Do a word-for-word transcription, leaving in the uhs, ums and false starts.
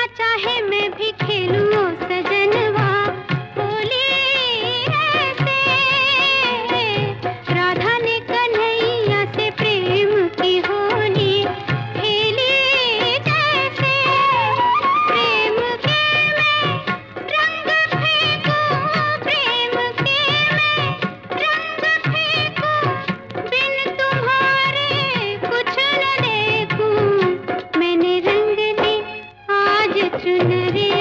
चाहे मैं भी खेलूं ओ सजनवा होली ऐसे। राधा ने कन्हैया से प्रेम की होली खेली जैसे। प्रेम के मैं रंग फेंकूं, प्रेम के मैं रंग फेंकूं, बिन तुम्हारे कुछ न देखूं। मैंने रंग ली आज चुनरी